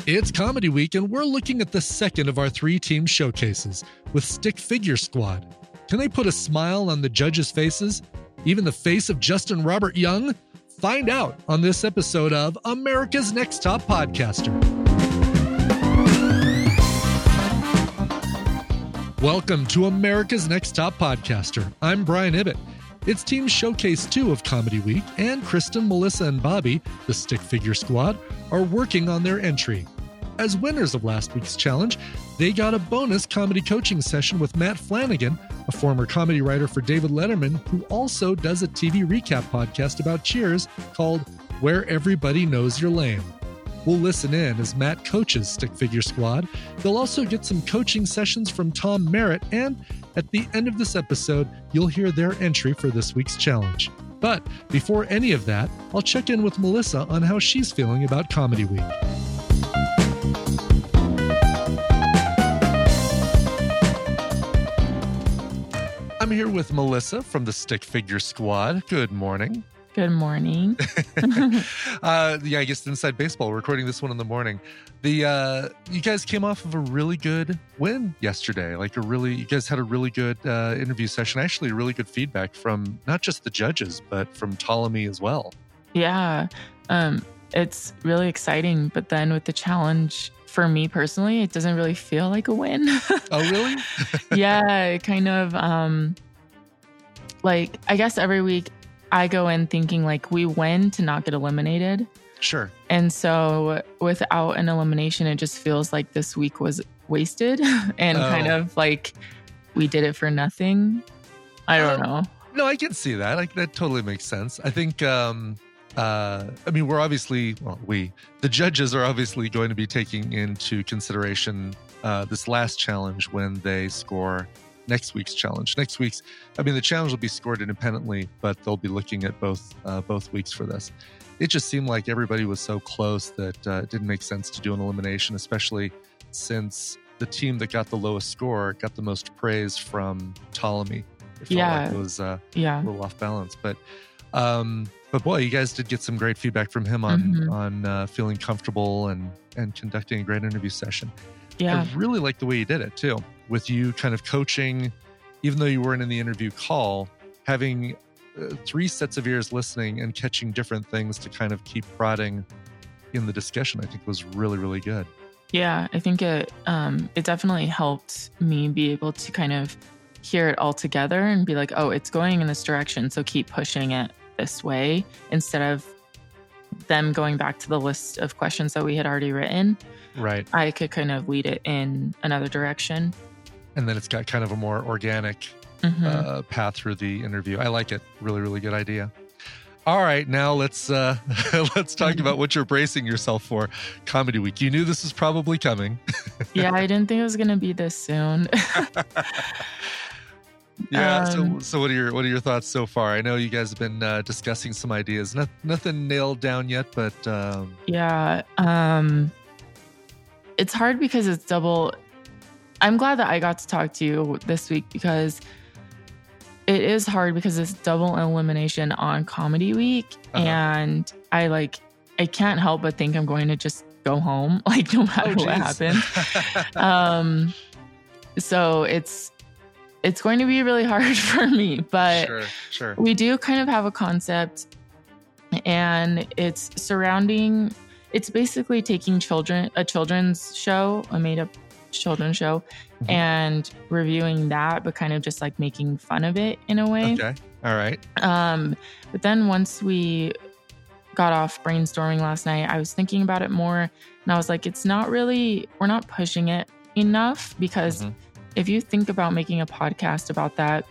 It's Comedy Week, and we're looking at the second of our 3-team showcases with Stick Figure Squad. Can they put a smile on the judges' faces? Even the face of Justin Robert Young? Find out on this episode of America's Next Top Podcaster. Welcome to America's Next Top Podcaster. I'm Brian Ibbett. It's Team Showcase 2 of Comedy Week, and Kristen, Melissa, and Bobby, the Stick Figure Squad, are working on their entry. As winners of last week's challenge, they got a bonus comedy coaching session with Matt Flanagan, a former comedy writer for David Letterman, who also does a TV recap podcast about Cheers called Where Everybody Knows You're Lame. We'll listen in as Matt coaches Stick Figure Squad. They'll also get some coaching sessions from Tom Merritt, and at the end of this episode, you'll hear their entry for this week's challenge. But before any of that, I'll check in with Melissa on how she's feeling about Comedy Week. I'm here with Melissa from the Stick Figure Squad. Good morning. Good morning. I guess Inside Baseball, we're recording this one in the morning. You guys came off of a really good win yesterday. You guys had a really good interview session. Actually, really good feedback from not just the judges, but from Ptolemy as well. Yeah, it's really exciting. But then with the challenge, for me personally, it doesn't really feel like a win. Oh, really? Yeah, it kind of, I guess every week I go in thinking we win to not get eliminated. Sure. And so without an elimination, it just feels like this week was wasted and kind of we did it for nothing. I don't know. No, I can see that. That totally makes sense. I think, we're obviously, the judges are obviously going to be taking into consideration this last challenge when they score next week's challenge. The challenge will be scored independently, but they'll be looking at both weeks for this. It just seemed like everybody was so close that it didn't make sense to do an elimination, especially since the team that got the lowest score got the most praise from Ptolemy. It felt like it was a little off balance, but boy, you guys did get some great feedback from him on feeling comfortable and conducting a great interview session. Yeah. I really like the way you did it too, with you kind of coaching, even though you weren't in the interview call, having 3 sets of ears listening and catching different things to kind of keep prodding in the discussion. I think was really, really good. Yeah, I think it definitely helped me be able to kind of hear it all together and be like, oh, it's going in this direction, so keep pushing it this way, instead of them going back to the list of questions that we had already written. Right. I could kind of lead it in another direction. And then it's got kind of a more organic path through the interview. I like it. Really, really good idea. All right, now let's talk about what you're bracing yourself for. Comedy Week. You knew this was probably coming. Yeah, I didn't think it was going to be this soon. Yeah. So what are your thoughts so far? I know you guys have been discussing some ideas. Nothing nailed down yet, but yeah. It's hard because it's double. I'm glad that I got to talk to you this week because it is hard because it's double elimination on Comedy Week, and I can't help but think I'm going to just go home, no matter what happens. So it's going to be really hard for me, but sure. We do kind of have a concept, and it's basically taking a children's show, a made-up children's show, and reviewing that, but kind of just making fun of it in a way. Okay. All right. But then once we got off brainstorming last night, I was thinking about it more, and I was like, we're not pushing it enough, because if you think about making a podcast about that,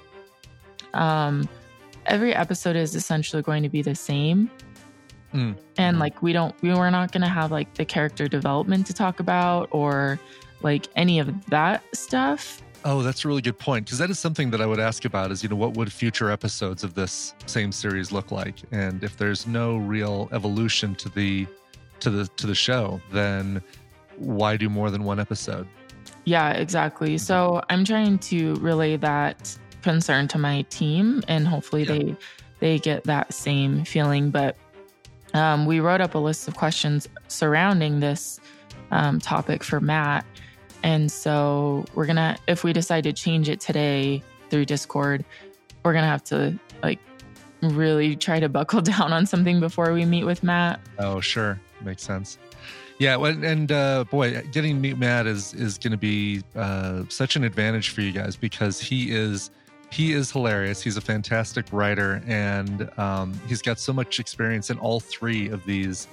every episode is essentially going to be the same. And we're not going to have the character development to talk about or any of that stuff. Oh, that's a really good point, because that is something that I would ask about is, what would future episodes of this same series look like? And if there's no real evolution to the show, then why do more than one episode? Yeah, exactly. So I'm trying to relay that concern to my team, and hopefully they get that same feeling. But we wrote up a list of questions surrounding this topic for Matt. And so if we decide to change it today through Discord, we're going to have to like really try to buckle down on something before we meet with Matt. Oh, sure. Makes sense. Yeah. And boy, getting to meet Matt is going to be such an advantage for you guys because he is hilarious. He's a fantastic writer, and he's got so much experience in all three of these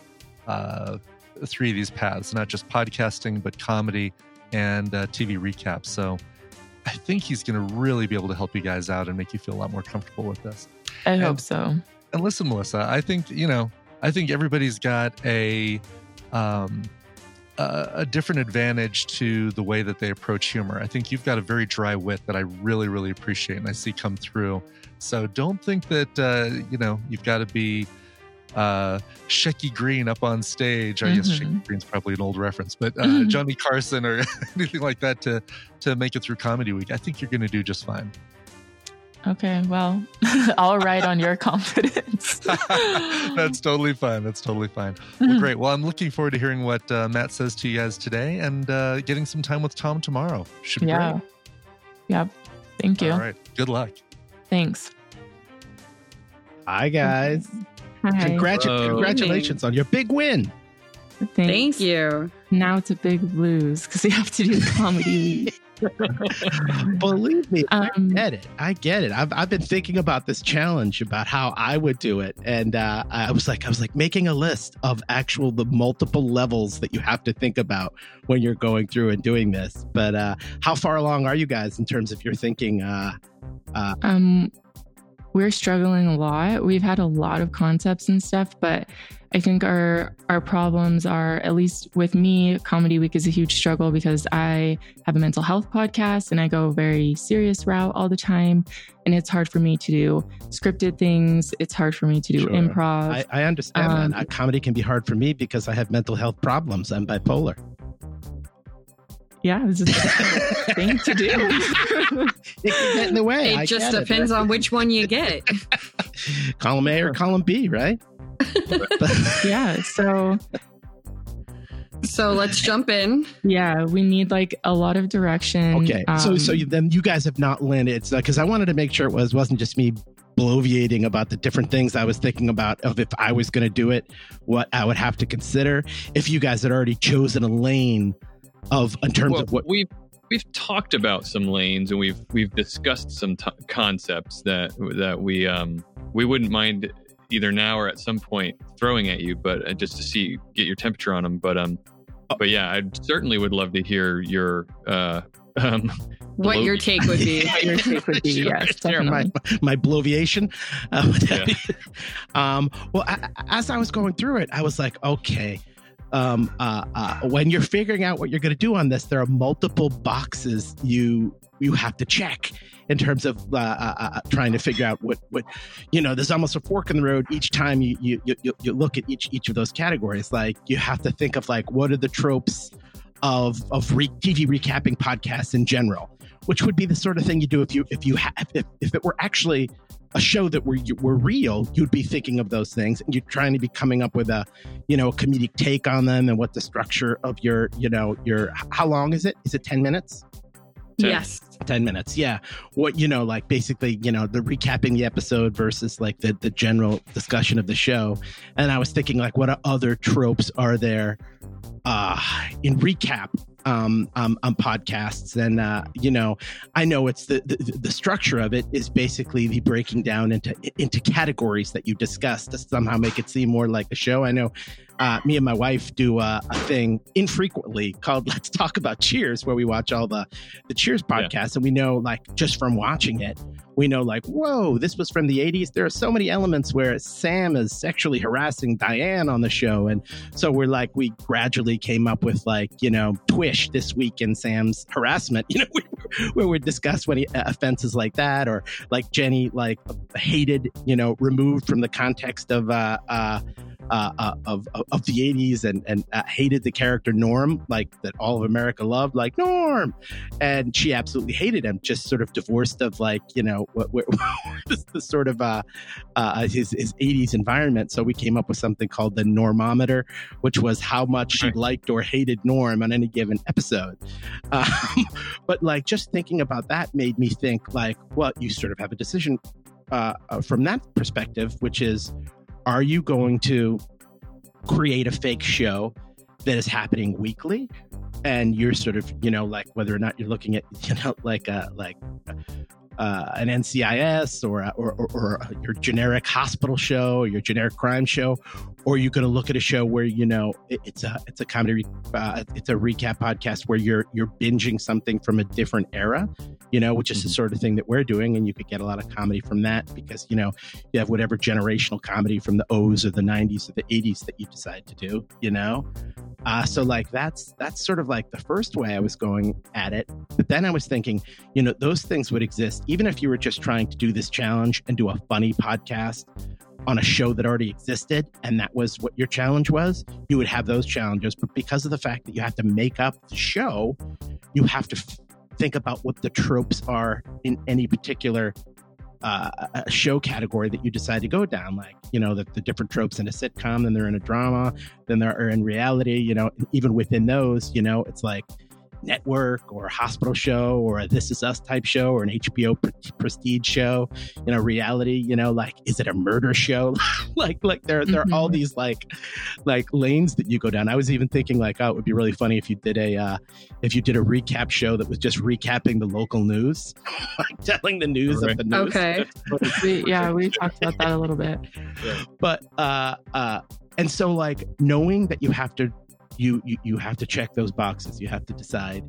paths, not just podcasting, but comedy and TV recaps. So I think he's going to really be able to help you guys out and make you feel a lot more comfortable with this. I hope so. And listen, Melissa, I think everybody's got a different advantage to the way that they approach humor. I think you've got a very dry wit that I really, really appreciate and I see come through. So don't think that, you've got to be Shecky Green up on stage. I guess Shecky Green's probably an old reference, but Johnny Carson or anything like that to make it through Comedy Week. I think you're going to do just fine. Okay, well, I'll ride on your confidence. That's totally fine. Well, great. Well, I'm looking forward to hearing what Matt says to you guys today and getting some time with Tom tomorrow. Should be great. Yep. Thank you. All right. Good luck. Thanks. Hi, guys. Hi. Congratulations on your big win. Thanks. Thank you. Now it's a big lose because we have to do Comedy Week. Believe me, I get it. I've been thinking about this challenge, about how I would do it, and I was like making a list of the multiple levels that you have to think about when you're going through and doing this. But how far along are you guys in terms of your thinking? We're struggling a lot. We've had a lot of concepts and stuff, but I think our problems are, at least with me, Comedy Week is a huge struggle because I have a mental health podcast and I go a very serious route all the time. And it's hard for me to do scripted things. It's hard for me to do improv. I understand that. Comedy can be hard for me because I have mental health problems. I'm bipolar. Yeah, it's a thing to do. It can get in the way. It just depends on which one you get. Column A or column B, right? Yeah, so let's jump in. Yeah, we need like a lot of direction. Okay, so then you guys have not landed, because I wanted to make sure it wasn't just me bloviating about the different things I was thinking about of if I was going to do it, what I would have to consider. If you guys had already chosen a lane in terms of what we've talked about, some lanes, and we've discussed some concepts that we wouldn't mind either now or at some point throwing at you, but just to get your temperature on them. But yeah, I certainly would love to hear your what your take would be. Yes, my bloviation. Well, as I was going through it, I was like, okay. When you're figuring out what you're going to do on this, there are multiple boxes you have to check in terms of trying to figure out what there's almost a fork in the road each time you look at each of those categories. Like, you have to think of like, what are the tropes of TV recapping podcasts in general, which would be the sort of thing you do if it were actually a show that were real. You'd be thinking of those things, and you're trying to be coming up with a comedic take on them, and what the structure of your how long is it? Is it 10 minutes? 10. Yes. 10 minutes. Yeah. What, like basically, the recapping the episode versus like the general discussion of the show. And I was thinking like, what other tropes are there in recap on podcasts? And I know it's the structure of it is basically the breaking down into categories that you discuss to somehow make it seem more like a show. I know me and my wife do a thing infrequently called Let's Talk About Cheers, where we watch all the Cheers podcasts, and we know, like, just from watching it, we know, like, whoa, this was from the 80s. There are so many elements where Sam is sexually harassing Diane on the show. And so we gradually came up with, like, Twish this week in Sam's harassment, where we discuss offenses like that, or like Jenny, like, hated, removed from the context of of the 80s and hated the character Norm, like that all of America loved, like Norm. And she absolutely hated him, just sort of divorced of like, what the sort of his 80s environment. So we came up with something called the Normometer, which was how much she liked or hated Norm on any given episode. But like just thinking about that made me think like, well, you sort of have a decision from that perspective, which is, are you going to create a fake show that is happening weekly? And you're sort of, like whether or not you're looking at, like an NCIS or your generic hospital show or your generic crime show, or you're going to look at a show where it's a comedy, it's a recap podcast where you're binging something from a different era, which is the sort of thing that we're doing, and you could get a lot of comedy from that because you have whatever generational comedy from the O's or the 90s or the 80s that you decide to do, so like that's sort of like the first way I was going at it. But then I was thinking, those things would exist even if you were just trying to do this challenge and do a funny podcast on a show that already existed, and that was what your challenge was. You would have those challenges, but because of the fact that you have to make up the show, you have to think about what the tropes are in any particular show category that you decide to go down, like the different tropes in a sitcom, then they're in a drama, then they're in reality, and even within those, it's like network or hospital show or a This Is Us type show or an HBO prestige show, reality, like is it a murder show? like there are all these like lanes that you go down. I was even thinking like, oh, it would be really funny if you did a recap show that was just recapping the local news, like telling the news of the news. Okay. we talked about that a little bit. But and so like knowing that you have to check those boxes. You have to decide,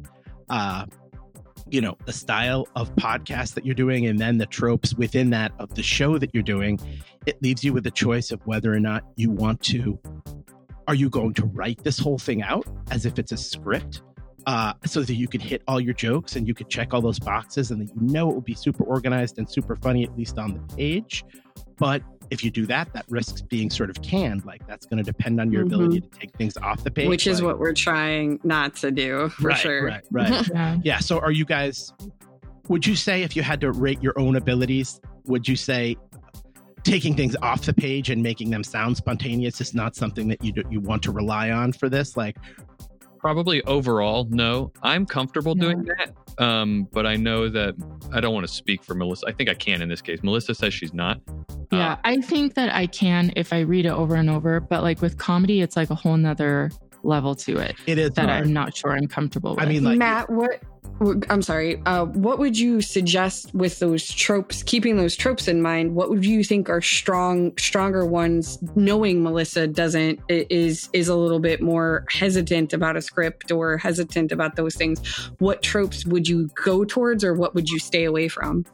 the style of podcast that you're doing, and then the tropes within that of the show that you're doing. It leaves you with a choice of whether or not you want to. Are you going to write this whole thing out as if it's a script, so that you can hit all your jokes and you can check all those boxes, and that it will be super organized and super funny, at least on the page. But if you do that risks being sort of canned. Like that's going to depend on your ability to take things off the page, which is what we're trying not to do for sure. Right. Yeah. So are you guys? Would you say if you had to rate your own abilities, would you say taking things off the page and making them sound spontaneous is not something that you want to rely on for this? Like, probably overall, no. I'm comfortable doing that. But I know that I don't want to speak for Melissa. I think I can in this case. Melissa says she's not. Yeah, I think that I can if I read it over and over. But like with comedy, it's like a whole nother level to it. It is that hard. I'm not sure I'm comfortable with. I mean, like, Matt, I'm sorry. What would you suggest with those tropes, keeping those tropes in mind? What would you think are stronger ones, knowing Melissa is a little bit more hesitant about a script or hesitant about those things? What tropes would you go towards, or what would you stay away from?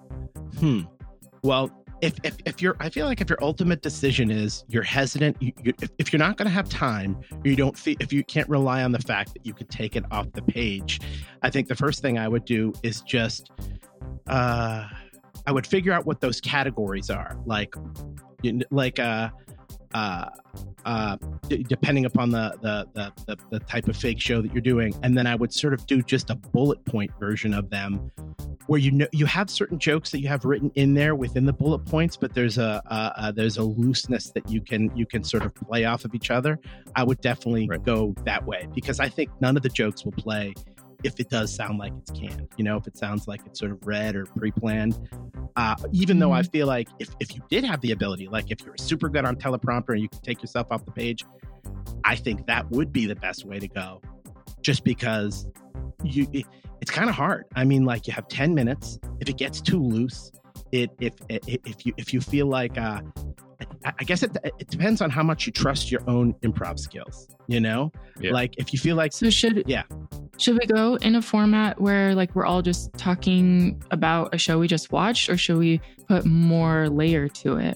Well, if you're, I feel like if your ultimate decision is you're hesitant, if you're not going to have time, or if you can't rely on the fact that you could take it off the page, I think the first thing I would do is just, I would figure out what those categories are, depending upon the type of fake show that you're doing, and then I would sort of do just a bullet point version of them, where you have certain jokes that you have written in there within the bullet points, but there's a looseness that you can sort of play off of each other. I would definitely go that way, because I think none of the jokes will play if it does sound like it's canned, if it sounds like it's sort of read or pre-planned. Even though I feel like if you did have the ability, like if you're super good on teleprompter and you can take yourself off the page, I think that would be the best way to go, just because it's kind of hard. I mean, like, you have 10 minutes. If it gets too loose, if you feel like, I guess it depends on how much you trust your own improv skills, like if you feel like, so should we go in a format where like we're all just talking about a show we just watched, or should we put more layer to it?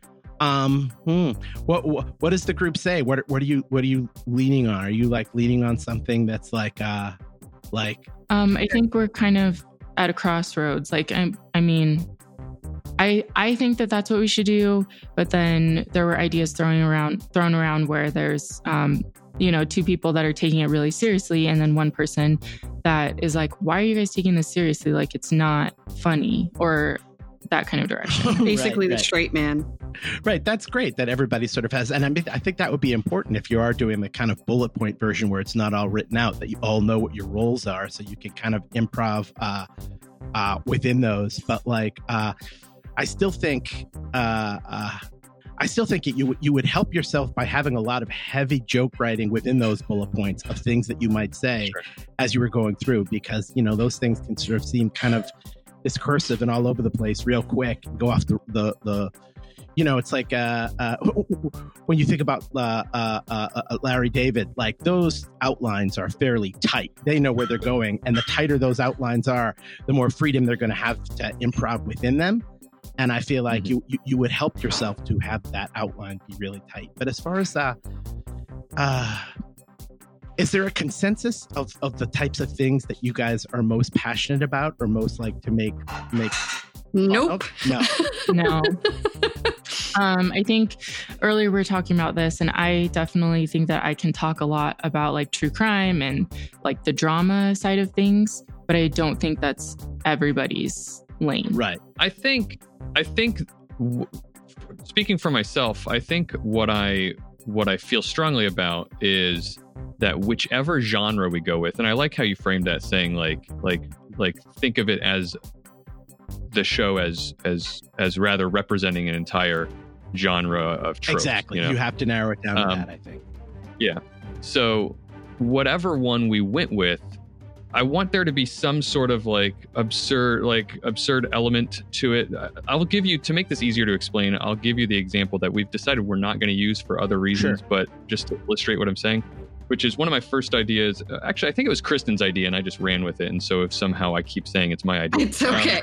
What does the group say? What are you leaning on? Are you like leaning on something that's like I think we're kind of at a crossroads. Like, I mean, I think that that's what we should do. But then there were ideas thrown around where there's, two people that are taking it really seriously. And then one person that is like, why are you guys taking this seriously? Like, it's not funny, or that kind of direction. Basically the straight man. Right. That's great that everybody sort of has. And I think that would be important if you are doing the kind of bullet point version where it's not all written out, that you all know what your roles are, so you can kind of improv within those. But like, I still think you would help yourself by having a lot of heavy joke writing within those bullet points of things that you might say as you were going through, because, those things can sort of seem kind of discursive and all over the place real quick and go off the it's like when you think about Larry David, like those outlines are fairly tight. They know where they're going, and the tighter those outlines are, the more freedom they're going to have to improv within them. And I feel like you would help yourself to have that outline be really tight. But as far as is there a consensus of the types of things that you guys are most passionate about or most like to make? Nope. No. I think earlier we were talking about this, and I definitely think that I can talk a lot about like true crime and like the drama side of things, but I don't think that's everybody's lane. Right. I think speaking for myself, I think what I feel strongly about is that whichever genre we go with, and I like how you framed that, saying like think of it as the show as rather representing an entire genre of tropes. Exactly. You have to narrow it down to that, I think. Yeah. So whatever one we went with, I want there to be some sort of absurd element to it. I'll give you, to make this easier to explain, I'll give you the example that we've decided we're not going to use for other reasons, but just to illustrate what I'm saying, which is one of my first ideas. Actually, I think it was Kristen's idea and I just ran with it. And so if somehow I keep saying it's my idea, it's okay.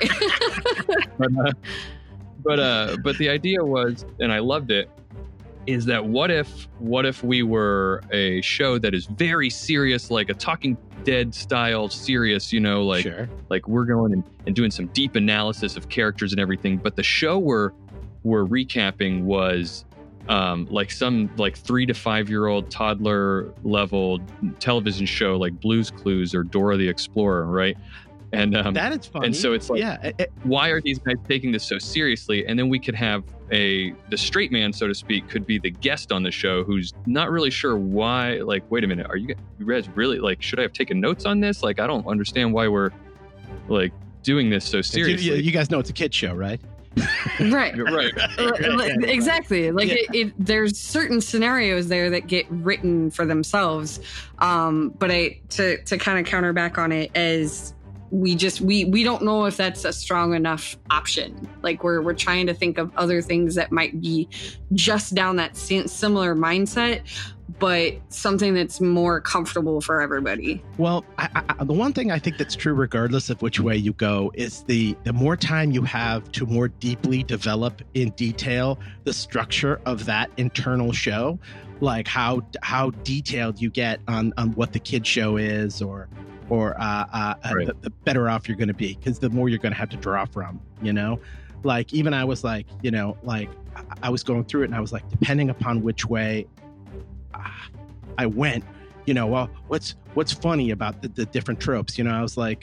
But the idea was, and I loved it, is that what if we were a show that is very serious, like a Talking Dead style serious, like we're going and doing some deep analysis of characters and everything, but the show we're recapping was like some 3 to 5 year old toddler level television show like Blue's Clues or Dora the Explorer, right? And that is funny. And so it's like, why are these guys taking this so seriously? And then we could have the straight man, so to speak, could be the guest on the show who's not really sure why. Like, wait a minute, are you guys really like? Should I have taken notes on this? Like, I don't understand why we're like doing this so seriously. You guys know it's a kid's show, right? Right. Right. Exactly. Like there's certain scenarios there that get written for themselves. But to kind of counter back on it, as we don't know if that's a strong enough option. Like we're trying to think of other things that might be just down that similar mindset, but something that's more comfortable for everybody. Well, the one thing I think that's true regardless of which way you go is the more time you have to more deeply develop in detail the structure of that internal show, like how detailed you get on what the kid show is, or right. the better off you're going to be, because the more you're going to have to draw from, like even I was like, like I was going through it and I was like, depending upon which way I went, well, what's funny about the different tropes, I was like,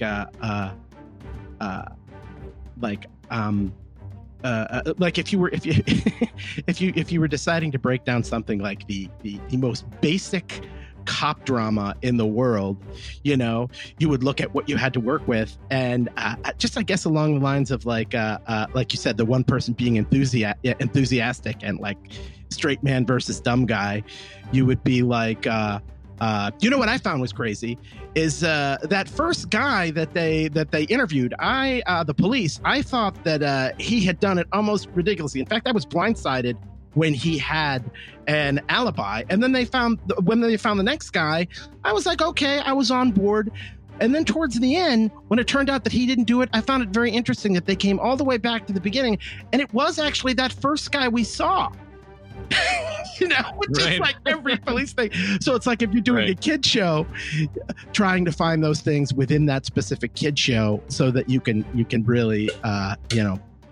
like if you were deciding to break down something like the most basic cop drama in the world, you would look at what you had to work with, and just I guess along the lines of like you said, the one person being enthusiastic and like straight man versus dumb guy, you would be like, what I found was crazy is that first guy that they interviewed, the police, I thought that he had done it almost ridiculously. In fact, I was blindsided when he had an alibi, and then when they found the next guy, I was like, okay, I was on board. And then towards the end, when it turned out that he didn't do it, I found it very interesting that they came all the way back to the beginning, and it was actually that first guy we saw. Just right. Like every police thing. So it's like if you're doing a kid show, trying to find those things within that specific kid show so that you can really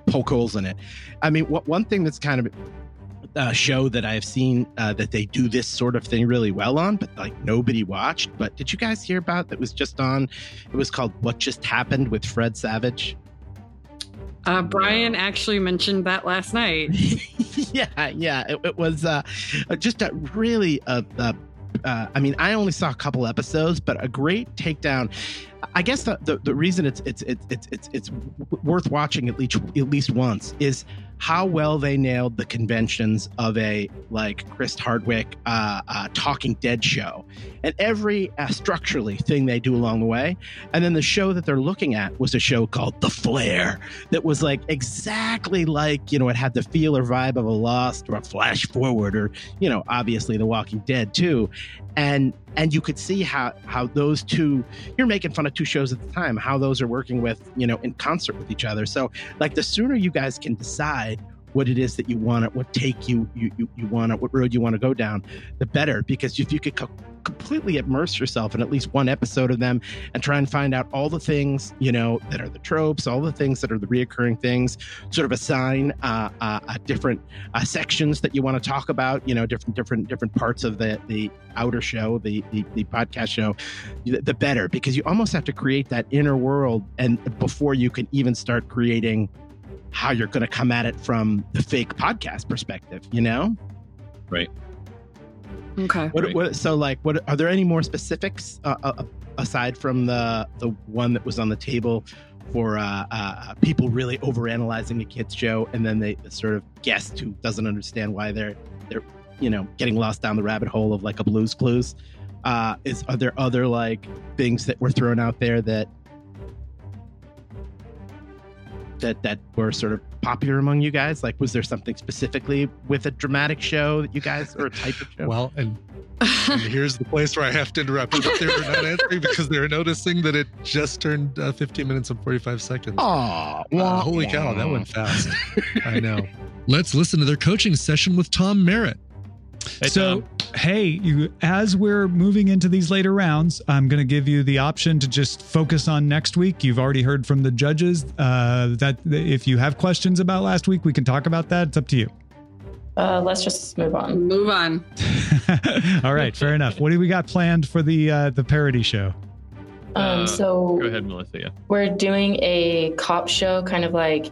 poke holes in it. I mean, one thing that's kind of a show that I've seen that they do this sort of thing really well on, but like nobody watched. But did you guys hear about that was just on? It was called What Just Happened with Fred Savage. Brian actually mentioned that last night. yeah. It was just a really I mean, I only saw a couple episodes, but a great takedown. I guess the reason it's worth watching at least once is how well they nailed the conventions of a like Chris Hardwick Talking Dead show, and every structurally thing they do along the way. And then the show that they're looking at was a show called The Flare that was like exactly like, it had the feel or vibe of a Lost or a Flash Forward or, obviously The Walking Dead too. And you could see how those two, you're making fun of two shows at the time, how those are working with, in concert with each other. So like the sooner you guys can decide what it is that you want, what take you want, what road you want to go down, the better. Because if you could completely immerse yourself in at least one episode of them and try and find out all the things, that are the tropes, all the things that are the reoccurring things, sort of assign different sections that you want to talk about, different parts of the outer show, the podcast show, the better, because you almost have to create that inner world and before you can even start creating how you're going to come at it from the fake podcast perspective, Right. Okay. What are there any more specifics aside from the one that was on the table for people really overanalyzing a kids show, and then the sort of guest who doesn't understand why they're getting lost down the rabbit hole of like a Blue's Clues? Are there other like things that were thrown out there that were sort of popular among you guys? Like, was there something specifically with a dramatic show that you guys, or a type of show? Well, and here's the place where I have to interrupt. They were not answering because they were noticing that it just turned 15 minutes and 45 seconds. Oh, holy cow, that went fast. I know. Let's listen to their coaching session with Tom Merritt. Hey, Tom. As we're moving into these later rounds, I'm going to give you the option to just focus on next week. You've already heard from the judges that if you have questions about last week, we can talk about that. It's up to you. Let's just move on. All right, fair enough. What do we got planned for the parody show? So go ahead, Melissa. Yeah, we're doing a cop show, kind of like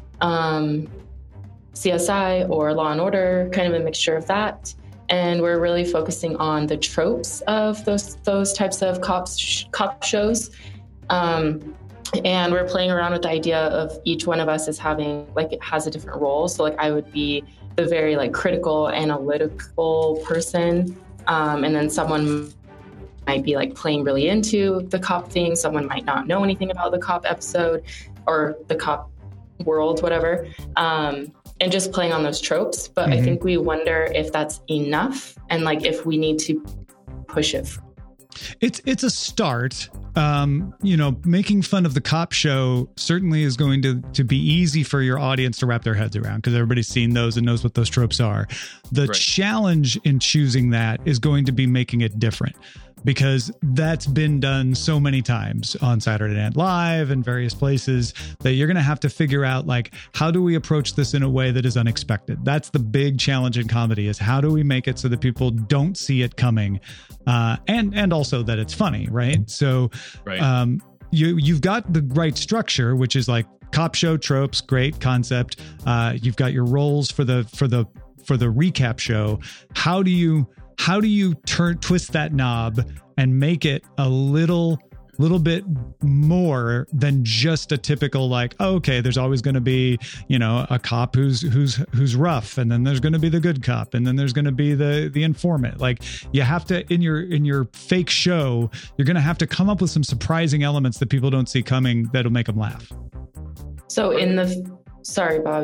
CSI or Law and Order, kind of a mixture of that. And we're really focusing on the tropes of those types of cop shows. And we're playing around with the idea of each one of us as having, like, it has a different role. So like I would be the very like critical, analytical person. And then someone might be like playing really into the cop thing. Someone might not know anything about the cop episode or the cop world, whatever. And just playing on those tropes. But I think we wonder if that's enough and like if we need to push it. It's a start. Making fun of the cop show certainly is going to be easy for your audience to wrap their heads around because everybody's seen those and knows what those tropes are. The challenge in choosing that is going to be making it different, because that's been done so many times on Saturday Night Live and various places that you're going to have to figure out, like, how do we approach this in a way that is unexpected? That's the big challenge in comedy, is how do we make it so that people don't see it coming, and also that it's funny, right? So you've got the right structure, which is like cop show tropes, great concept. You've got your roles for the recap show. How do you twist that knob and make it a little bit more than just a typical, like, oh, okay, there's always going to be, a cop who's rough, and then there's going to be the good cop, and then there's going to be the informant. Like, you have to, in your fake show, you're going to have to come up with some surprising elements that people don't see coming that'll make them laugh. So sorry, Bobby.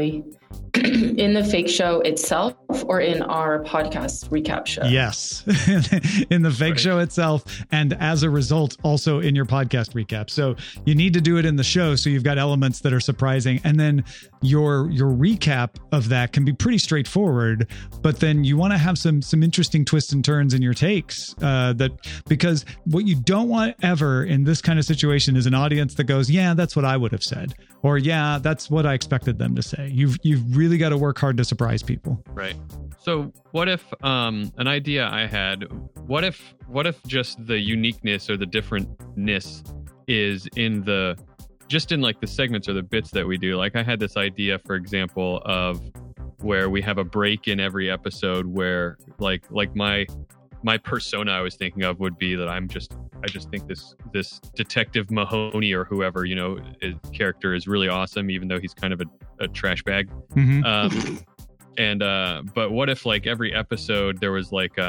In the fake show itself or in our podcast recap show? Yes, in the fake show itself. And as a result, also in your podcast recap. So you need to do it in the show. So you've got elements that are surprising. And then your recap of that can be pretty straightforward, but then you want to have some interesting twists and turns in your takes, because what you don't want ever in this kind of situation is an audience that goes, yeah, that's what I would have said. Or yeah, that's what I expected them to say. You've really got to work hard to surprise people. Right. So what if an idea I had, what if just the uniqueness or the differentness is in the segments or the bits that we do? Like I had this idea, for example, of where we have a break in every episode where like my persona I was thinking of would be that I just think this Detective Mahoney or whoever, his character is really awesome, even though he's kind of a trash bag. Mm-hmm. But what if like every episode there was like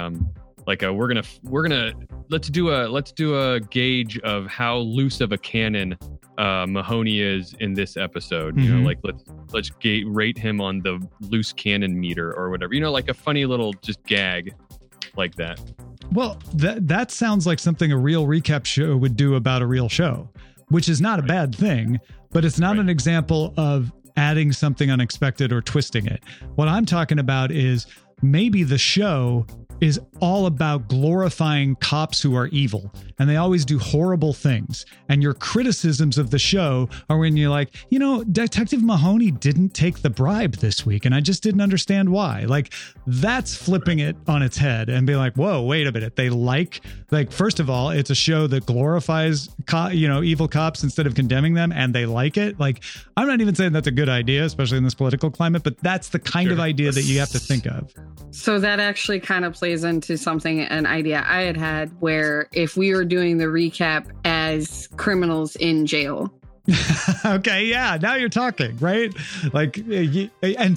let's do a gauge of how loose of a cannon Mahoney is in this episode. Mm-hmm. Like let's rate him on the loose cannon meter or whatever. Like a funny little just gag like that. Well, that sounds like something a real recap show would do about a real show, which is not a bad thing, but it's not an example of adding something unexpected or twisting it. What I'm talking about is maybe the show is all about glorifying cops who are evil and they always do horrible things. And your criticisms of the show are when you're like, Detective Mahoney didn't take the bribe this week and I just didn't understand why. Like that's flipping it on its head and be like, whoa, wait a minute. They like first of all, it's a show that glorifies evil cops instead of condemning them, and they like it. Like I'm not even saying that's a good idea, especially in this political climate, but that's the kind of idea that you have to think of. So that actually kind of plays into an idea I had where if we were doing the recap as criminals in jail. Okay, yeah, now you're talking, right? Like you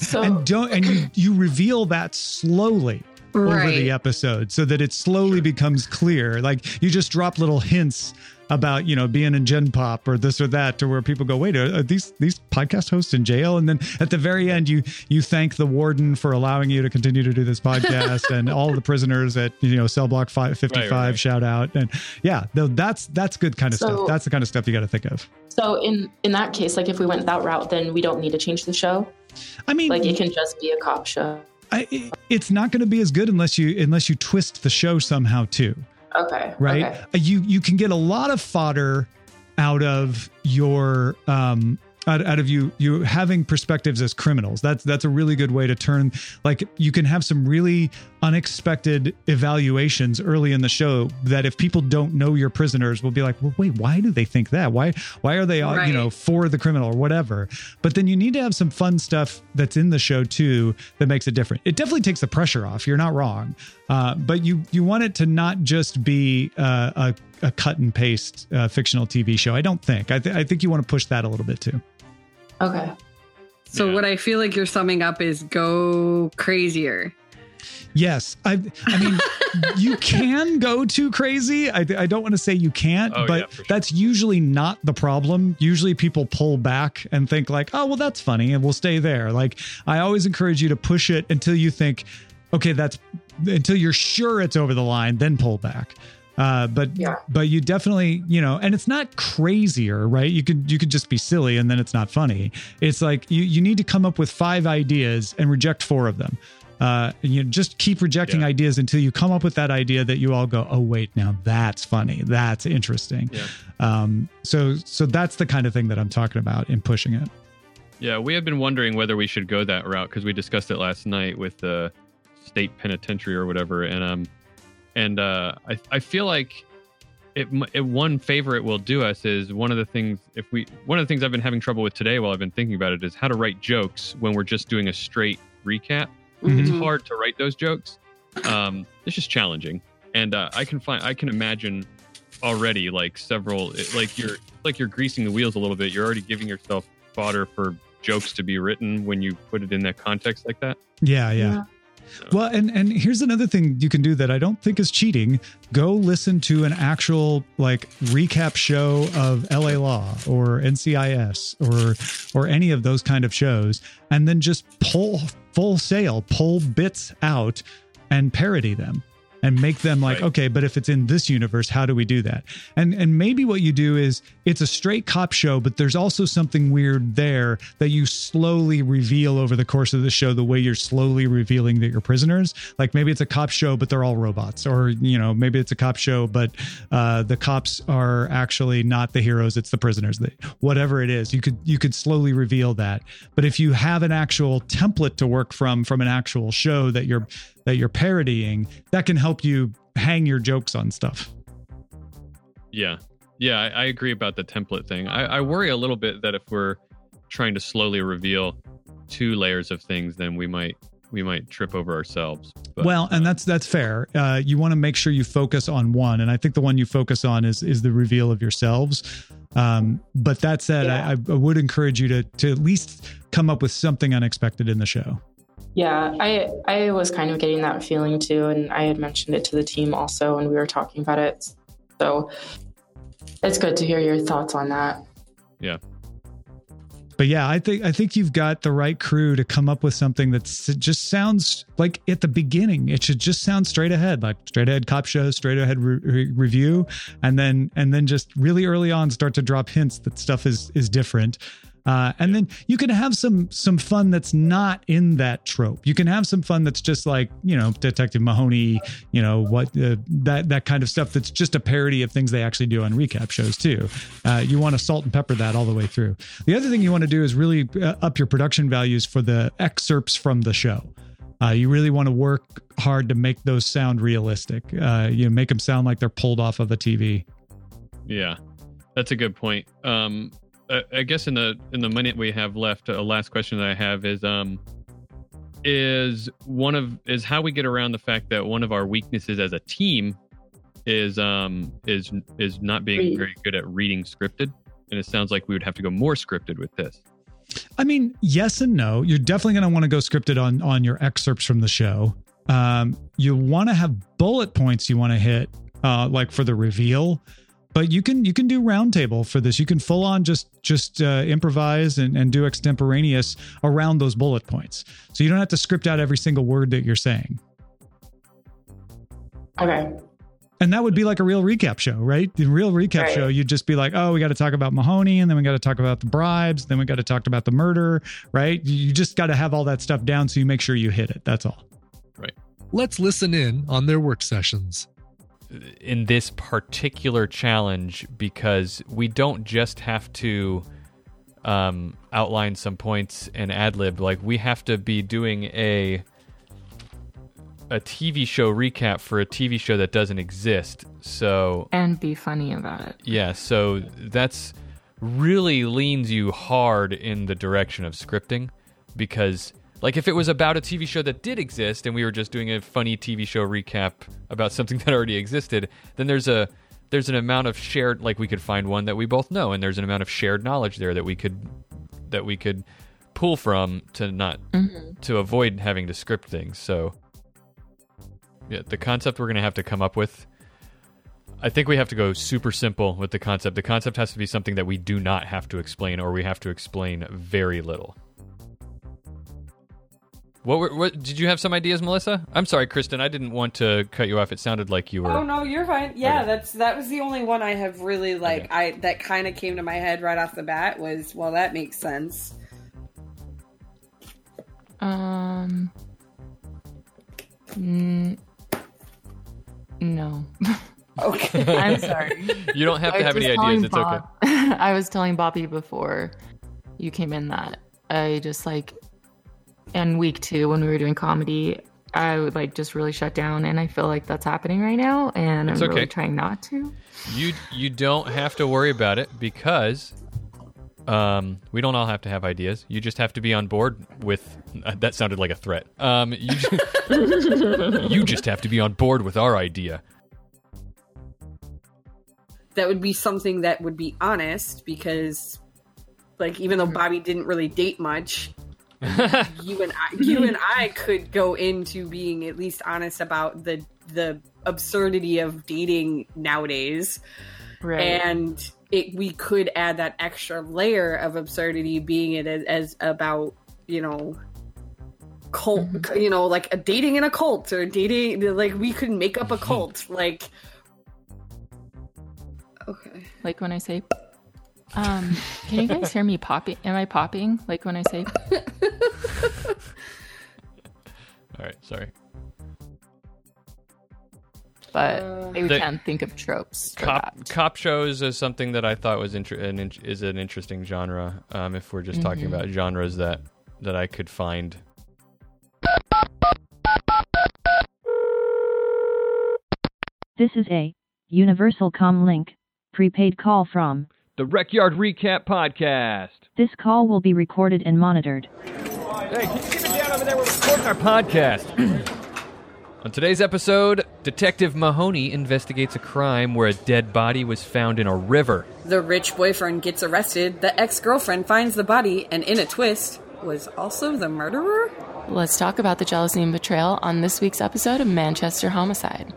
reveal that slowly over the episode so that it slowly becomes clear. Like you just drop little hints about being in Gen Pop or this or that, to where people go, wait, are these podcast hosts in jail? And then at the very end you thank the warden for allowing you to continue to do this podcast and all the prisoners at cell block 555 right. Shout out. And yeah, that's good kind of stuff. That's the kind of stuff you got to think of. So in that case, like if we went that route, then we don't need to change the show. I mean, like it can just be a cop show. It's not going to be as good unless you twist the show somehow too. Okay. Right. Okay. You can get a lot of fodder out of your out of you having perspectives as criminals. That's a really good way to turn. Like you can have some really unexpected evaluations early in the show that if people don't know your prisoners will be like, well, wait, why do they think that? Why are they for the criminal or whatever? But then you need to have some fun stuff that's in the show too that makes it different. It definitely takes the pressure off. You're not wrong. But you want it to not just be a cut and paste fictional TV show. I don't think. I think you want to push that a little bit too. Okay. So what I feel like you're summing up is go crazier. Yes. I mean, you can go too crazy. I don't want to say you can't, but that's usually not the problem. Usually people pull back and think like, oh, well, that's funny and we'll stay there. Like I always encourage you to push it until you think, okay, until you're sure it's over the line, then pull back. But you definitely, and it's not crazier, right? You could just be silly and then it's not funny. It's like you need to come up with 5 ideas and reject 4 of them. And you just keep rejecting ideas until you come up with that idea that you all go, oh wait, now that's funny. That's interesting. Yeah. So that's the kind of thing that I'm talking about in pushing it. Yeah. We had been wondering whether we should go that route because we discussed it last night with the state penitentiary or whatever. And I feel like one favor it will do us is one of the things I've been having trouble with today while I've been thinking about it is how to write jokes when we're just doing a straight recap. Mm-hmm. It's hard to write those jokes. It's just challenging. And I can imagine already like you're greasing the wheels a little bit. You're already giving yourself fodder for jokes to be written when you put it in that context like that. Yeah. Well, and here's another thing you can do that I don't think is cheating. Go listen to an actual like recap show of LA Law or NCIS or any of those kind of shows, and then just pull bits out and parody them. And make them like, Right. okay, but if it's in this universe, how do we do that? And maybe what you do is it's a straight cop show, but there's also something weird there that you slowly reveal over the course of the show, the way you're slowly revealing that you're prisoners. Like maybe it's a cop show, but they're all robots, or, you know, maybe it's a cop show, but the cops are actually not the heroes, it's the prisoners. Whatever it is, you could slowly reveal that. But if you have an actual template to work from an actual show that you're parodying, that can help you hang your jokes on stuff. Yeah. I agree about the template thing. I worry a little bit that if we're trying to slowly reveal 2 layers of things, then we might trip over ourselves. But, well, and that's fair. You want to make sure you focus on one, and I think the one you focus on is the reveal of yourselves. But that said, I would encourage you to at least come up with something unexpected in the show. Yeah, I was kind of getting that feeling too, and I had mentioned it to the team also when we were talking about it. So it's good to hear your thoughts on that. Yeah. But yeah, I think you've got the right crew to come up with something that just sounds like at the beginning, it should just sound straight ahead, like straight ahead cop show, straight ahead review, and then just really early on start to drop hints that stuff is different. And then you can have some fun that's not in that trope. You can have some fun that's just like, you know, Detective Mahoney, you know, that kind of stuff that's just a parody of things they actually do on recap shows too. You want to salt and pepper that all the way through. The other thing you want to do is really up your production values for the excerpts from the show. You really want to work hard to make those sound realistic. You make them sound like they're pulled off of a TV. Yeah, that's a good point. I guess in the minute we have left, a last question that I have is how we get around the fact that one of our weaknesses as a team is not being very good at reading scripted, and it sounds like we would have to go more scripted with this. I mean, yes and no. You're definitely going to want to go scripted on your excerpts from the show. You want to have bullet points you want to hit, like for the reveal. But you can do roundtable for this. You can full on just improvise and do extemporaneous around those bullet points. So you don't have to script out every single word that you're saying. Okay. And that would be like a real recap show, right? The real recap show, you'd just be like, oh, we got to talk about Mahoney, and then we got to talk about the bribes, then we got to talk about the murder, right? You just got to have all that stuff down so you make sure you hit it. That's all. Right. Let's listen in on their work sessions. In this particular challenge, because we don't just have to outline some points and ad-lib, like we have to be doing a TV show recap for a TV show that doesn't exist. So And be funny about it. yeah, so that's really leans you hard in the direction of scripting, because like if it was about a TV show that did exist and we were just doing a funny TV show recap about something that already existed, then there's an amount of shared, like we could find one that we both know, and there's an amount of shared knowledge there that we could pull from to avoid having to script things. So yeah, the concept we're going to have to come up with, I think we have to go super simple with the concept. The concept has to be something that we do not have to explain, or we have to explain very little. What did you have some ideas, Melissa? I'm sorry, Kristen. I didn't want to cut you off. It sounded like you were. Oh no, you're fine. Yeah, Okay. that was the only one I have really that kind of came to my head right off the bat was, well, that makes sense. No. Okay. I'm sorry. You don't have to have any was ideas. It's telling okay. I was telling Bobby before you came in that I just in week 2 when we were doing comedy, I would just really shut down, and I feel like that's happening right now, and It's I'm really okay. trying not to. You don't have to worry about it, because we don't all have to have ideas. You just have to be on board with that. Sounded like a threat. You just have to be on board with our idea. That would be something that would be honest, because even though Bobby didn't really date much, you and I could go into being at least honest about the absurdity of dating nowadays. Right. And we could add that extra layer of absurdity, being it as about, cult, like a dating in a cult, or dating, like we could make up a cult, like. Okay. Like when I say, can you guys hear me popping? Am I popping? Like when I say. All right, sorry. But we can't think of tropes. For that. Cop shows is something that I thought was is an interesting genre. If we're just talking about genres that I could find. This is a Universal Com Link prepaid call from The Rec-Yard Recap Podcast. This call will be recorded and monitored. Hey, can you keep it down over there? We're recording our podcast. On today's episode, Detective Mahoney investigates a crime where a dead body was found in a river. The rich boyfriend gets arrested, the ex-girlfriend finds the body, and in a twist, was also the murderer? Let's talk about the jealousy and betrayal on this week's episode of Manchester Homicide.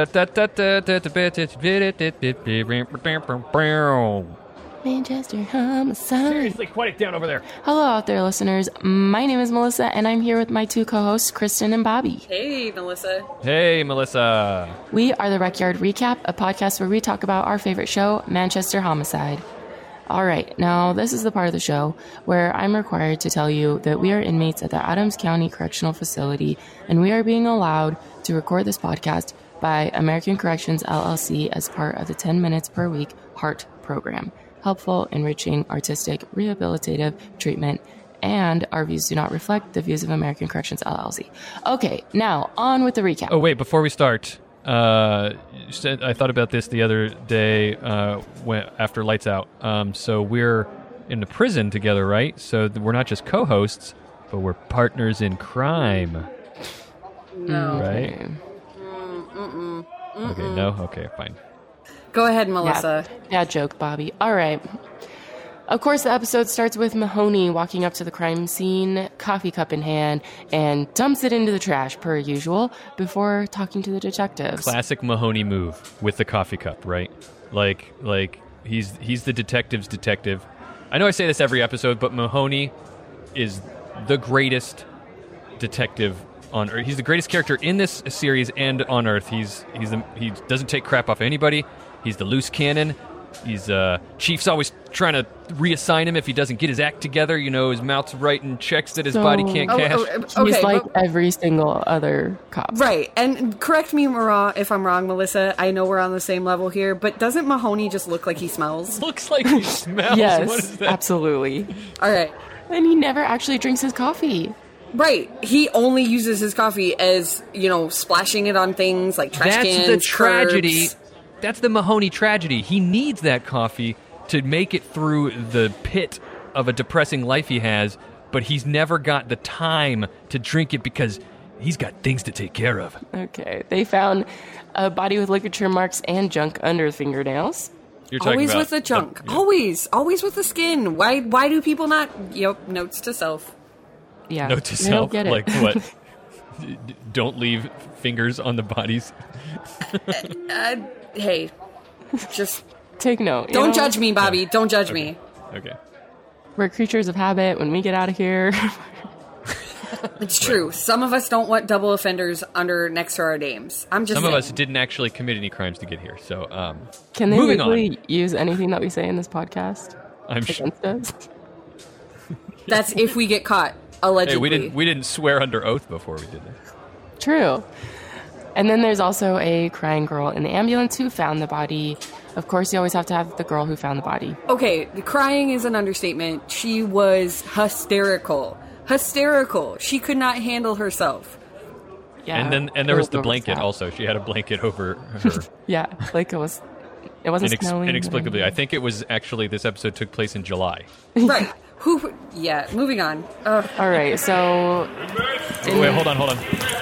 Manchester Homicide. Seriously, quiet it down over there. Hello out there, listeners. My name is Melissa, and I'm here with my two co-hosts, Kristen and Bobby. Hey, Melissa. Hey, Melissa. We are the Rec-Yard Recap, a podcast where we talk about our favorite show, Manchester Homicide. All right, now this is the part of the show where I'm required to tell you that we are inmates at the Adams County Correctional Facility, and we are being allowed to record this podcast by American Corrections LLC as part of the 10 minutes per week HEART program. Helpful, enriching, artistic, rehabilitative treatment, and our views do not reflect the views of American Corrections LLC. Okay, now on with the recap. Oh, wait, before we start, I thought about this the other day after Lights Out. So we're in the prison together, right? So we're not just co-hosts, but we're partners in crime. No. Right? Okay, no? Okay, fine. Go ahead, Melissa. Yeah, joke, Bobby. All right. Of course, the episode starts with Mahoney walking up to the crime scene, coffee cup in hand, and dumps it into the trash, per usual, before talking to the detectives. Classic Mahoney move with the coffee cup, right? Like he's the detective's detective. I know I say this every episode, but Mahoney is the greatest detective on Earth. He's the greatest character in this series and on Earth. He doesn't take crap off anybody. He's the loose cannon. Chief's always trying to reassign him if he doesn't get his act together. His mouth's writing checks that his body can't cash. He's like every single other cop. Right. And correct me if I'm wrong, Melissa. I know we're on the same level here, but doesn't Mahoney just look like he smells? Looks like he smells. Yes, what is that? absolutely. All right. And he never actually drinks his coffee. Right. He only uses his coffee as, splashing it on things like trash cans. That's the tragedy. Curbs. That's the Mahoney tragedy. He needs that coffee to make it through the pit of a depressing life he has, but he's never got the time to drink it because he's got things to take care of. Okay. They found a body with ligature marks and junk under the fingernails. You're talking always about with the junk. Always with the skin. Why do people not? Yep. Notes to self. Yeah. Note to they don't self, get it. like what? Don't leave fingers on the bodies. Hey, just take note. Don't judge me, Bobby. Don't judge me. Okay. We're creatures of habit. When we get out of here, it's true. Some of us don't want double offenders next to our names. I'm just. Some saying. of us didn't actually commit any crimes to get here. So, can they moving legally on. use anything that we say in this podcast? I'm sure. Us? That's if we get caught. Allegedly. Hey, we didn't swear under oath before we did that. True. And then there's also a crying girl in the ambulance who found the body. Of course, you always have to have the girl who found the body. Okay, the crying is an understatement. She was hysterical. Hysterical. She could not handle herself. Yeah. And there was the blanket also. She had a blanket over her. Yeah, like it wasn't snowing. Inexplicably. I think it was actually, this episode took place in July. Right. Yeah, moving on. All right, so... Wait, hold on.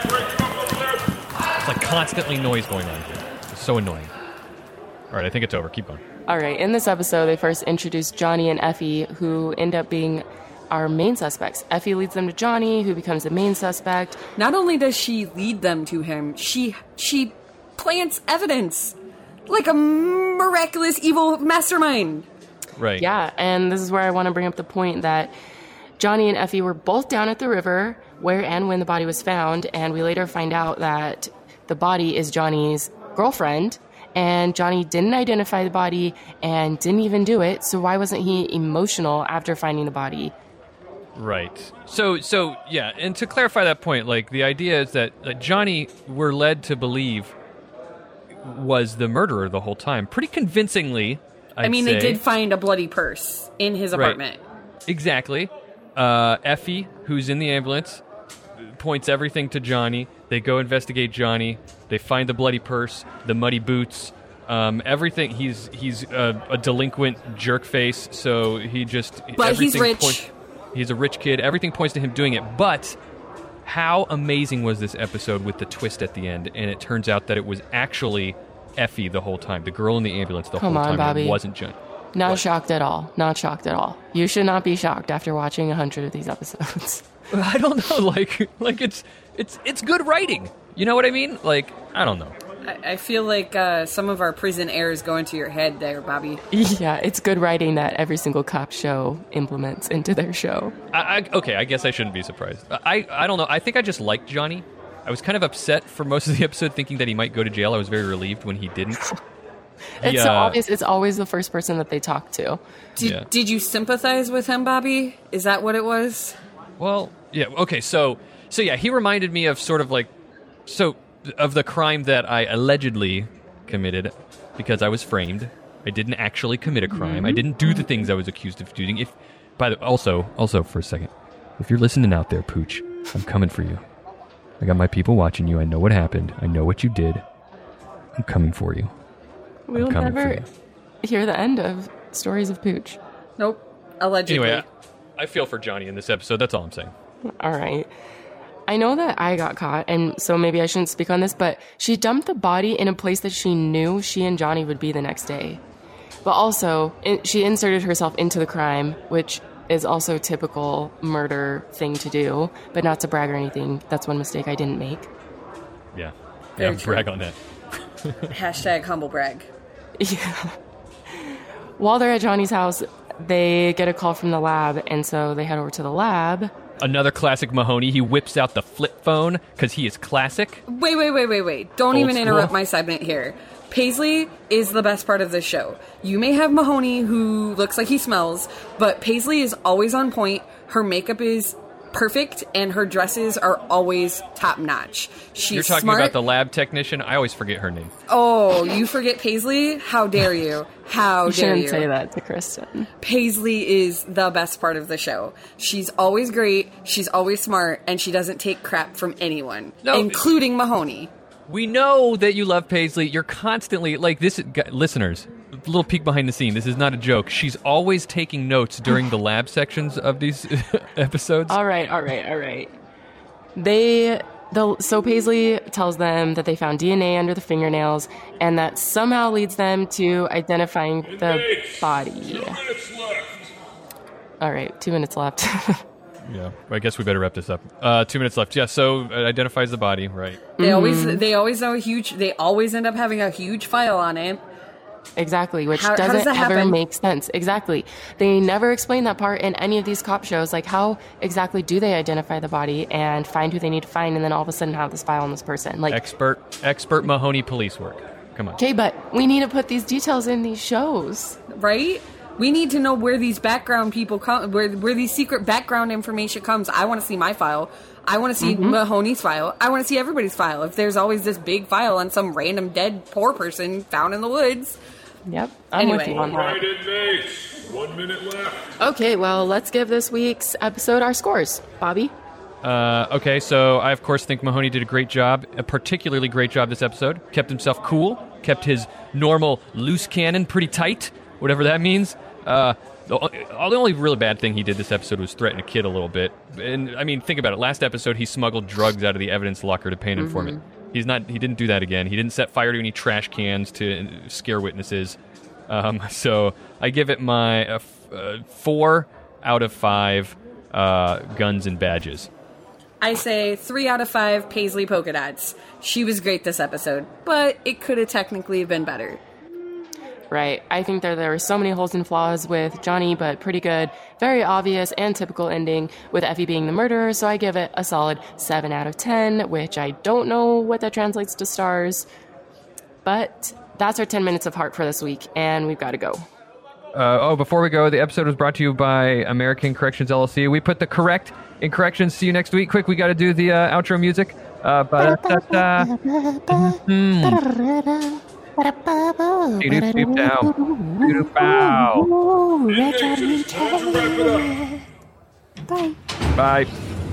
It's like constantly noise going on here. It's so annoying. All right, I think it's over. Keep going. All right, in this episode, they first introduced Johnny and Effie, who end up being our main suspects. Effie leads them to Johnny, who becomes the main suspect. Not only does she lead them to him, she plants evidence like a miraculous evil mastermind. Right. Yeah, and this is where I want to bring up the point that Johnny and Effie were both down at the river where and when the body was found, and we later find out that the body is Johnny's girlfriend, and Johnny didn't identify the body and didn't even do it, so why wasn't he emotional after finding the body? Right. So yeah, and to clarify that point, like the idea is that Johnny, we're led to believe, was the murderer the whole time, pretty convincingly. I'd say. They did find a bloody purse in his apartment. Right. Exactly. Effie, who's in the ambulance, points everything to Johnny. They go investigate Johnny. They find the bloody purse, the muddy boots, everything. He's a delinquent jerk face, so he just. But he's rich. He's a rich kid. Everything points to him doing it. But how amazing was this episode with the twist at the end? And it turns out that it was actually Effie the whole time, the girl in the ambulance the whole time. Bobby. It wasn't Johnny. Not shocked at all. Not shocked at all. You should not be shocked after watching 100 of these episodes. I don't know. Like it's good writing. You know what I mean? Like, I don't know. I feel like some of our prison airs go into your head there, Bobby. Yeah, it's good writing that every single cop show implements into their show. Okay, I guess I shouldn't be surprised. I don't know. I think I just liked Johnny. I was kind of upset for most of the episode thinking that he might go to jail. I was very relieved when he didn't. It's so obvious. It's always the first person that they talk to. Did you sympathize with him, Bobby? Is that what it was? Well, yeah. Okay, so yeah, he reminded me of sort of like of the crime that I allegedly committed because I was framed. I didn't actually commit a crime. Mm-hmm. I didn't do the things I was accused of doing. Also for a second, if you're listening out there, Pooch, I'm coming for you. I got my people watching you. I know what happened. I know what you did. I'm coming for you. We'll never hear the end of Stories of Pooch. Nope. Allegedly. Anyway, I feel for Johnny in this episode. That's all I'm saying. All right. I know that I got caught, and so maybe I shouldn't speak on this, but she dumped the body in a place that she knew she and Johnny would be the next day. But also, she inserted herself into the crime, which is also a typical murder thing to do, but not to brag or anything. That's one mistake I didn't make. Yeah. Very Yeah, true. brag on that. Hashtag humble brag. Yeah. While they're at Johnny's house, they get a call from the lab, and so they head over to the lab. Another classic Mahoney. He whips out the flip phone because he is classic. Wait. Don't Old even interrupt school. my segment here. Paisley is the best part of this show. You may have Mahoney who looks like he smells, but Paisley is always on point. Her makeup is perfect, and her dresses are always top notch. She's You're talking smart. about the lab technician? I always forget her name. Oh, you forget Paisley? How dare you? How You dare shouldn't you? say that to Kristen. Paisley is the best part of the show. She's always great, she's always smart, and she doesn't take crap from anyone, No. including Mahoney. We know that you love Paisley. You're constantly, like, this, listeners, a little peek behind the scene. This is not a joke. She's always taking notes during the lab sections of these episodes. All right. So Paisley tells them that they found DNA under the fingernails, and that somehow leads them to identifying the body. 2 minutes left. All right, 2 minutes left. Yeah, I guess we better wrap this up. 2 minutes left. Yeah, so it identifies the body, right? They always know they always end up having a huge file on it. Exactly, which How does doesn't that ever happen? make sense. Exactly. They never explain that part in any of these cop shows. Like, how exactly do they identify the body and find who they need to find, and then all of a sudden have this file on this person? Like, Expert Mahoney police work. Come on. okay, but we need to put these details in these shows. Right? We need to know where these background people come, where these secret background information comes. I want to see my file. I want to see Mahoney's file. I want to see everybody's file. If there's always this big file on some random dead poor person found in the woods. Yep, I'm with Anyway. you on that. Right in base. 1 minute left. Okay, well, let's give this week's episode our scores. Bobby? Okay, so I, of course, think Mahoney did a great job, a particularly great job this episode. Kept himself cool, kept his normal loose cannon pretty tight, whatever that means. The only really bad thing he did this episode was threaten a kid a little bit. And, I mean, think about it. Last episode, he smuggled drugs out of the evidence locker to pay an informant. He didn't do that again. He didn't set fire to any trash cans to scare witnesses. So I give it my 4 out of 5. guns and badges. I say 3 out of 5 Paisley polka dots. She was great this episode, but it could have technically been better. Right. I think there were so many holes and flaws with Johnny, but pretty good. Very obvious and typical ending with Effie being the murderer, so I give it a solid 7 out of 10, which I don't know what that translates to stars. But that's our 10 minutes of heart for this week, and we've got to go. Before we go, the episode was brought to you by American Corrections LLC. We put the correct in corrections. See you next week. Quick, we got to do the outro music. Bye.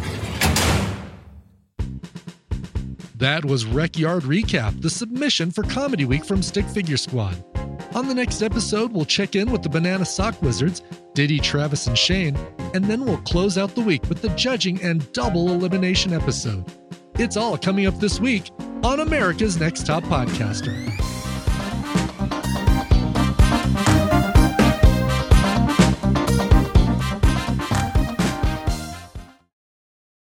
That was Rec Yard Recap, the submission for Comedy Week from Stick Figure Squad. On the next episode, we'll check in with the Banana Sock Wizards, Diddy, Travis, and Shane, and then we'll close out the week with the judging and double elimination episode. It's all coming up this week on America's Next Top Podcaster.